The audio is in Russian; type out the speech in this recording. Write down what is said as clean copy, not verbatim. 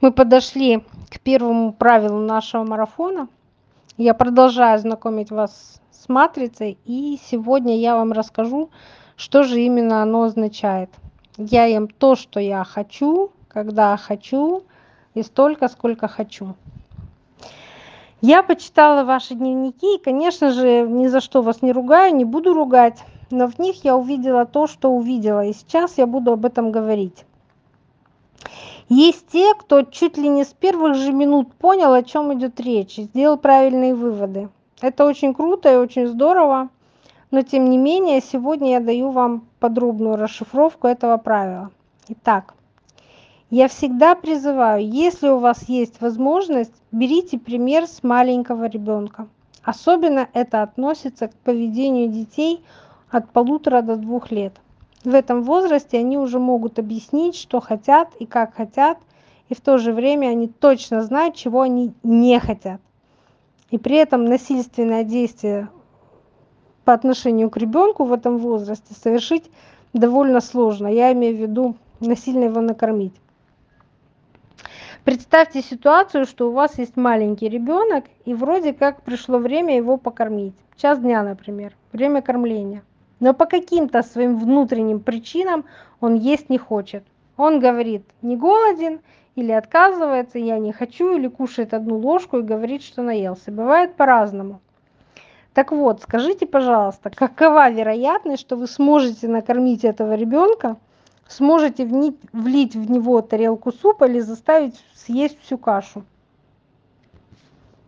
Мы подошли к первому правилу нашего марафона. Я продолжаю знакомить вас с матрицей, и сегодня я вам расскажу, что же именно оно означает. Я ем то, что я хочу, когда хочу и столько, сколько хочу. Я почитала ваши дневники и, конечно же, ни за что вас не ругаю, не буду ругать, но в них я увидела то, что увидела, и сейчас я буду об этом говорить. Есть те, кто чуть ли не с первых же минут понял, о чем идет речь, и сделал правильные выводы. Это очень круто и очень здорово, но тем не менее сегодня я даю вам подробную расшифровку этого правила. Итак, я всегда призываю, если у вас есть возможность, берите пример с маленького ребенка. Особенно это относится к поведению детей от 1,5 до 2 лет. В этом возрасте они уже могут объяснить, что хотят и как хотят, и в то же время они точно знают, чего они не хотят. И при этом насильственное действие по отношению к ребенку в этом возрасте совершить довольно сложно. Я имею в виду насильно его накормить. Представьте ситуацию, что у вас есть маленький ребенок, и вроде как пришло время его покормить. Час дня, например, время кормления. Но по каким-то своим внутренним причинам он есть не хочет. Он говорит, не голоден, или отказывается, я не хочу, или кушает одну ложку и говорит, что наелся. Бывает по-разному. Так вот, скажите, пожалуйста, какова вероятность, что вы сможете накормить этого ребенка, сможете влить в него тарелку супа или заставить съесть всю кашу?